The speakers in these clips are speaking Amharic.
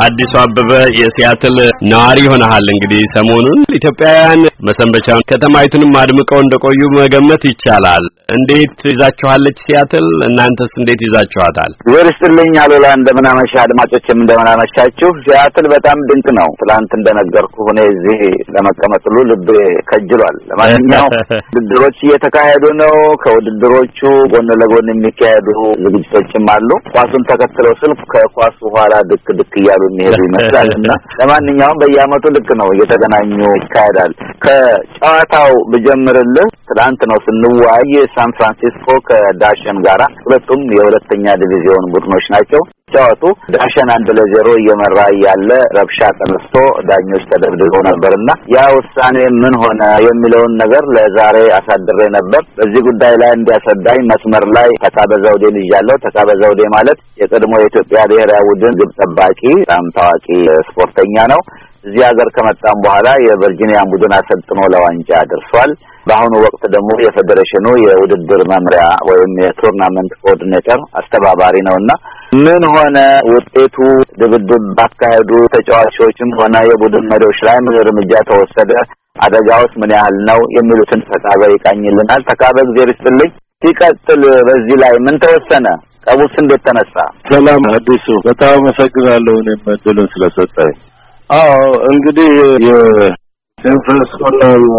አዲሱ አበበ የሲያትል ነዋሪ ሆነሃል። እንግዲህ ሰሞኑን ኢትዮጵያውያን መሰንበቻውን ከተማይቱንም አድምቀው እንደቆዩ መገመት ይቻላል። እንዴት ይዛችኋለች ሲያትል? እናንተስ እንዴት ይዛችኋታል? ወርስትልኝ አሉላ እንደምን አመሻ፣ አድማጮችም እንደምን አመሻችሁ። ሲያትል በጣም ድንቅ ነው። ትላንት እንደነገርኩ ሆነ እዚህ ለመቀመጥ ሁሉ ልብ ከጅሏል። ለማንኛውም ውድድሮች እየተካሄዱ ነው። ከውድድሮቹ ጎን ለጎን የሚካሄዱ ዝግጅቶችም አሉ። ኳሱን ተከትለው ስልፍ ከኳሱ ኋላ ድክ ድክ እያሉ የሚሄዱ ይመስላልና ለማንኛውም በየዓመቱ ልክ ነው እየተገናኙ ይካሄዳል። ከጨዋታው ብጀምርልህ ትላንት ነው ስንዋይ ሳን ፍራንሲስኮ ከዳሸን ጋራ ሁለቱም የሁለተኛ ዲቪዚዮን ቡድኖች ናቸው። ጨዋቱ ዳሸን 1-0 እየመራ ያለ ረብሻ ተነስቶ ዳኞች ተደብድበው ነበርና ያ ውሳኔ ምን ሆነ የሚለውን ነገር ለዛሬ አሳድሬ ነበር። በዚህ ጉዳይ ላይ እንዲያስረዳኝ መስመር ላይ ተካበ ዘውዴን ይዣለሁ። ተካበ ዘውዴ ማለት የቀድሞ የኢትዮጵያ ብሔራዊ ቡድን ግብ ጠባቂ በጣም ታዋቂ ስፖርተኛ ነው። እዚህ ሀገር ከመጣም በኋላ የቨርጂኒያን ቡድን አሰልጥኖ ለዋንጫ ደርሷል። በአሁኑ ወቅት ደግሞ የፌዴሬሽኑ የውድድር መምሪያ ወይም የቱርናመንት ኮኦርዲኔተር አስተባባሪ ነውና ምን ሆነ ውጤቱ፣ ድብድብ ባካሄዱ ተጫዋቾችም ሆነ የቡድን መሪዎች ላይ ምን እርምጃ ተወሰደ፣ አደጋውስ ምን ያህል ነው የሚሉትን ተካበ ይቃኝልናል። ተካበ እግዚአብሔር ይስጥልኝ። ሲቀጥል በዚህ ላይ ምን ተወሰነ? ቀውስ እንዴት ተነሳ? ሰላም አዲሱ፣ በጣም አመሰግናለሁ እኔም እድሉን ስለሰጠኝ። እንግዲህ የሳን ፍራንሲስኮና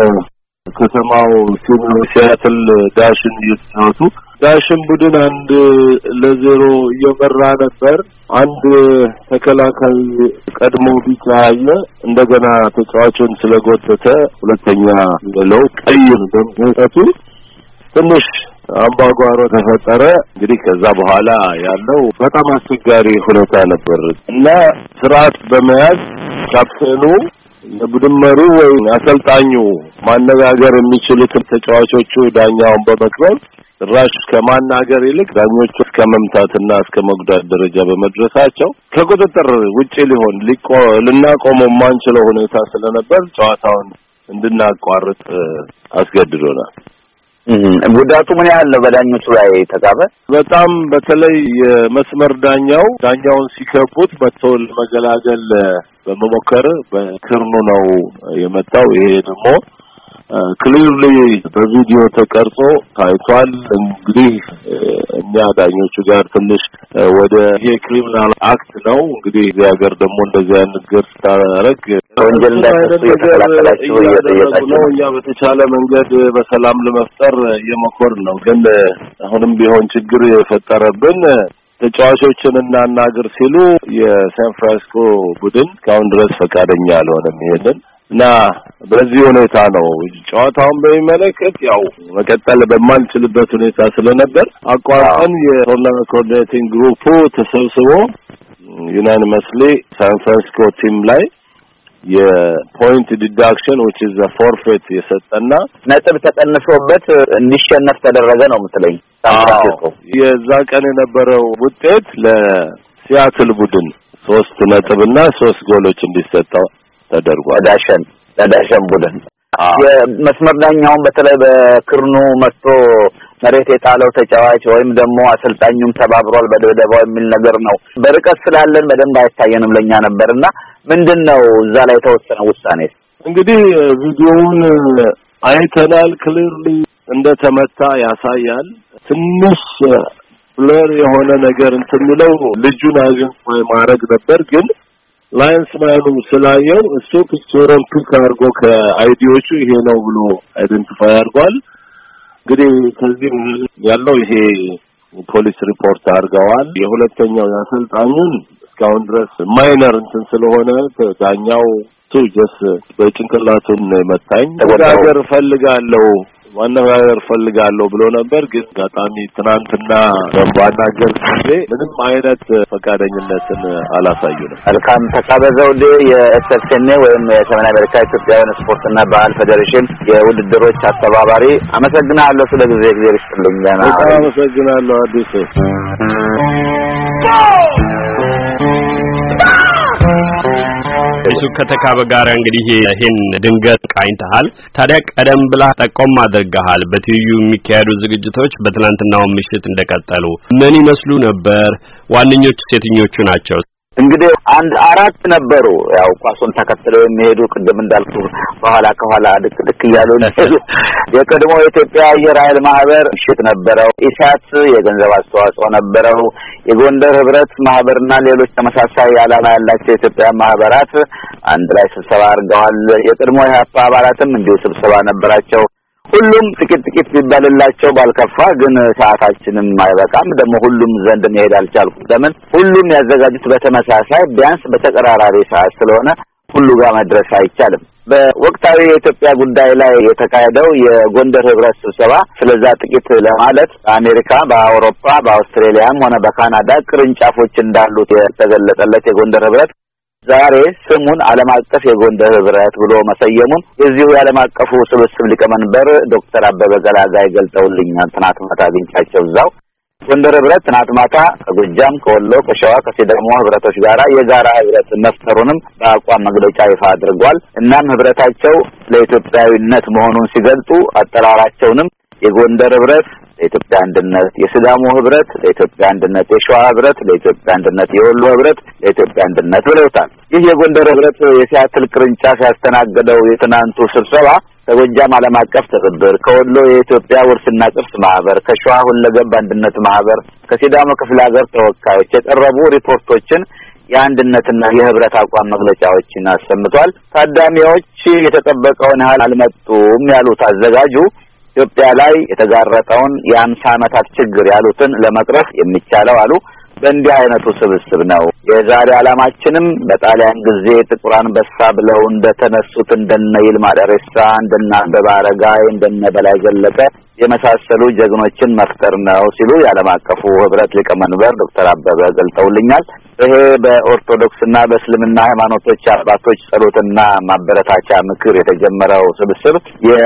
ከተማው ሲያትል ዳሽን እየተጫወቱ ዳሽን ቡድን 1-0 እየመራ ነበር። አንድ ተከላካይ ቀድሞ ቢጫ ያየ እንደገና ተጫዋቹን ስለጎተተ ሁለተኛ ለው ቀይ በመውጣቱ ትንሽ አምባጓሮ ተፈጠረ። እንግዲህ ከዛ በኋላ ያለው በጣም አስቸጋሪ ሁኔታ ነበር እና ስርዓት በመያዝ ካፕቴኑ የቡድን መሪው ወይ አሰልጣኙ ማነጋገር የሚችሉትን ተጫዋቾቹ ዳኛውን በመቅረብ ራሽ ከማናገር ይልቅ ዳኞቹ እስከ መምታትና እስከ መጉዳት ደረጃ በመድረሳቸው ከቁጥጥር ውጪ ልናቆመው ማንችለው ሁኔታ ስለነበር ጨዋታውን እንድናቋርጥ አስገድዶናል። ጉዳቱ ምን ያህል ነው በዳኞቹ ላይ ተጋበ? በጣም በተለይ የመስመር ዳኛውን ሲከቡት መጥቶ ለመገላገል በመሞከር በክርኑ ነው የመጣው። ይሄ ደግሞ ክሊርሊ በቪዲዮ ተቀርጾ ታይቷል። እንግዲህ እኛ ዳኞቹ ጋር ትንሽ ወደ የክሪሚናል አክት ነው እንግዲህ እዚህ ሀገር ደግሞ እንደዚህ አይነት ነገር ስታረግ ወንጀል እንዳይፈጽሙ የተከላከላችሁ እየጠየቃችሁ እኛ በተቻለ መንገድ በሰላም ለመፍጠር እየሞከርን ነው። ግን አሁንም ቢሆን ችግር የፈጠረብን ተጫዋቾችን እናናገር ሲሉ የሳን ፍራንሲስኮ ቡድን እስካሁን ድረስ ፈቃደኛ አልሆነም ይሄንን እና በዚህ ሁኔታ ነው ጨዋታውን በሚመለከት ያው መቀጠል በማንችልበት ሁኔታ ስለነበር አቋርጠን የቶርናመንት ኮኦርዲኔቲንግ ግሩፑ ተሰብስቦ ዩናኒመስሊ ሳን ፍራንሲስኮ ቲም ላይ የፖይንት ዲዳክሽን which is a forfeit የሰጠና ነጥብ ተቀንሶበት እንዲሸነፍ ተደረገ ነው የምትለኝ? የዛ ቀን የነበረው ውጤት ለሲያትል ቡድን 3 ነጥብና 3 ጎሎች እንዲሰጠው ተደርጓል። ለዳሸን ቡድን የመስመር ዳኛውን በተለይ በክርኑ መጥቶ መሬት የጣለው ተጫዋች ወይም ደግሞ አሰልጣኙም ተባብሯል በደብዳቤው የሚል ነገር ነው። በርቀት ስላለን በደንብ አይታየንም ለኛ ነበርና ምንድነው እዛ ላይ ተወሰነ ውሳኔ? እንግዲህ ቪዲዮውን አይተናል። ክሊርሊ እንደተመታ ያሳያል። ትንሽ ብለር የሆነ ነገር እንትምለው ልጁን አግኝቶ ማድረግ ነበር ግን ላይንስ ማኑ ስላየው እሱ ፒክቸሩን ፒክ አድርጎ ከአይዲዎቹ ይሄ ነው ብሎ አይደንቲፋይ አድርጓል። እንግዲህ ከዚህ ያለው ይሄ ፖሊስ ሪፖርት አድርገዋል። የሁለተኛው ያሰልጣኙን እስካሁን ድረስ ማይነር እንትን ስለሆነ ዳኛው ጀስ በጭንቅላቱን መታኝ ነገር ፈልጋለሁ ብሎ ነበር። ግን ጋጣሚ ትናንትና በባናገር ጊዜ ምንም አይነት ፈቃደኝነትን አላሳዩንም። መልካም ተካበ ዘውዴ የኤስኤፍኤን ወይም የሰሜን አሜሪካ ኢትዮጵያውያን ስፖርትና ባህል ፌዴሬሽን የውድድሮች አስተባባሪ፣ አመሰግናለሁ ስለ ጊዜ ይስጥልኝ። በጣም አመሰግናለሁ አዲስ እሱ ከተካበ ጋር እንግዲህ ይሄን ድንገት ቃኝተሃል። ታዲያ ቀደም ብላ ጠቆም አድርገሃል በትይዩ የሚካሄዱ ዝግጅቶች በትናንትናው ምሽት እንደቀጠሉ ምን ይመስሉ ነበር? ዋነኞቹ ሴትኞቹ ናቸው? እንግዲህ አንድ አራት ነበሩ። ያው ኳሱን ተከትለው የሚሄዱ ቅድም እንዳልኩ ከኋላ ድክ እያሉ የቀድሞ የኢትዮጵያ አየር ኃይል ማህበር ምሽት ነበረው። ኢሳት የገንዘብ አስተዋጽኦ ነበረው። የጎንደር ህብረት ማህበርና ሌሎች ተመሳሳይ ዓላማ ያላቸው የኢትዮጵያ ማህበራት አንድ ላይ ስብሰባ አድርገዋል። የቀድሞ የሀፓ አባላትም እንዲሁ ስብሰባ ነበራቸው። ሁሉም ጥቂት ቢባልላቸው ባልከፋ፣ ግን ሰዓታችንም አይበቃም። ደግሞ ሁሉም ዘንድ መሄድ አልቻልኩም። ለምን ሁሉም ያዘጋጁት በተመሳሳይ ቢያንስ በተቀራራቢ ሰዓት ስለሆነ ሁሉ ጋር መድረስ አይቻልም። በወቅታዊ የኢትዮጵያ ጉዳይ ላይ የተካሄደው የጎንደር ህብረት ስብሰባ ስለዛ ጥቂት ለማለት በአሜሪካ፣ በአውሮፓ፣ በአውስትራሊያም ሆነ በካናዳ ቅርንጫፎች እንዳሉት የተገለጸለት የጎንደር ህብረት ዛሬ ስሙን ዓለም አቀፍ የጎንደር ህብረት ብሎ መሰየሙን የዚሁ የዓለም አቀፉ ስብስብ ሊቀመንበር ዶክተር አበበ ገላጋይ ገልጠውልኛል። ትናንት ማታ አግኝቻቸው እዛው ጎንደር ህብረት ትናንት ማታ ከጎጃም፣ ከወሎ፣ ከሸዋ፣ ከሲዳሞ ህብረቶች ጋራ የጋራ ህብረት መፍጠሩንም በአቋም መግለጫ ይፋ አድርጓል። እናም ህብረታቸው ለኢትዮጵያዊነት መሆኑን ሲገልጡ አጠራራቸውንም የጎንደር ህብረት ለኢትዮጵያ አንድነት፣ የሲዳሞ ህብረት ለኢትዮጵያ አንድነት፣ የሸዋ ህብረት ለኢትዮጵያ አንድነት፣ የወሎ ህብረት ለኢትዮጵያ አንድነት ብለውታል። ይህ የጎንደር ህብረት የሲያትል ቅርንጫፍ ያስተናገደው የትናንቱ ስብሰባ ከጎጃም ዓለም አቀፍ ትብብር፣ ከወሎ የኢትዮጵያ ውርስና ቅርስ ማህበር፣ ከሸዋ ሁለገብ አንድነት ማህበር፣ ከሲዳሞ ክፍለ ሀገር ተወካዮች የቀረቡ ሪፖርቶችን የአንድነትና የህብረት አቋም መግለጫዎችን አሰምቷል። ታዳሚዎች የተጠበቀውን ያህል አልመጡም ያሉት አዘጋጁ ኢትዮጵያ ላይ የተጋረጠውን የ50 ዓመታት ችግር ያሉትን ለመቅረፍ የሚቻለው አሉ በእንዲህ አይነቱ ስብስብ ነው። የዛሬ ዓላማችንም በጣሊያን ጊዜ ጥቁር አንበሳ ብለው እንደተነሱት እንደነ ይልማ ደሬሳ፣ እንደነ አበበ አረጋይ፣ እንደነ በላይ ዘለቀ የመሳሰሉ ጀግኖችን መፍጠር ነው ሲሉ የዓለም አቀፉ ህብረት ሊቀመንበር ዶክተር አበበ ገልጠውልኛል። ይሄ በኦርቶዶክስና በእስልምና ሃይማኖቶች አባቶች ጸሎትና ማበረታቻ ምክር የተጀመረው ስብስብ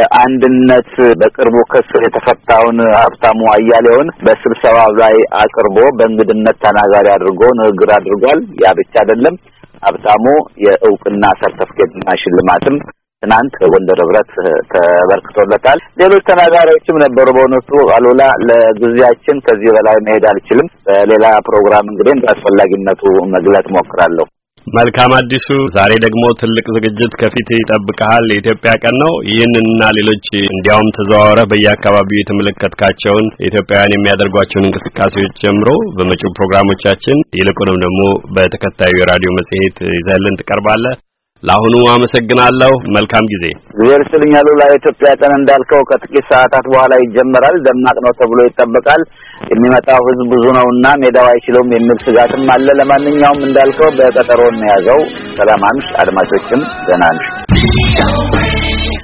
የአንድነት በቅርቡ ከስር የተፈታውን ሀብታሙ አያሌውን በስብሰባው ላይ አቅርቦ በእንግድነት ተናጋሪ አድርጎ ንግግር አድርጓል። ያ ብቻ አይደለም። ሀብታሙ የእውቅና ሰርተፍኬትና ሽልማትም ትናንት ከጎንደር ህብረት ተበርክቶለታል። ሌሎች ተናጋሪዎችም ነበሩ። በእውነቱ አሉላ ለጊዜያችን ከዚህ በላይ መሄድ አልችልም። በሌላ ፕሮግራም እንግዲህ እንዳስፈላጊነቱ መግለጽ ሞክራለሁ። መልካም አዲሱ፣ ዛሬ ደግሞ ትልቅ ዝግጅት ከፊት ይጠብቃል። የኢትዮጵያ ቀን ነው። ይህንንና ሌሎች እንዲያውም ተዘዋውረህ በየአካባቢው የተመለከትካቸውን ኢትዮጵያውያን የሚያደርጓቸውን እንቅስቃሴዎች ጀምሮ በመጪው ፕሮግራሞቻችን ይልቁንም ደግሞ በተከታዩ የራዲዮ መጽሔት ይዘህልን ትቀርባለህ። ለአሁኑ አመሰግናለሁ። መልካም ጊዜ። እግዚአብሔር ይስጥልኛል። ለኢትዮጵያ ቀን እንዳልከው ከጥቂት ሰዓታት በኋላ ይጀመራል። ደማቅ ነው ተብሎ ይጠበቃል። የሚመጣው ህዝብ ብዙ ነውና ሜዳው አይችለውም የሚል ስጋትም አለ። ለማንኛውም እንዳልከው በቀጠሮ ነው ያዘው። ሰላም አምሽ። አድማጮችም ደህና ነሽ።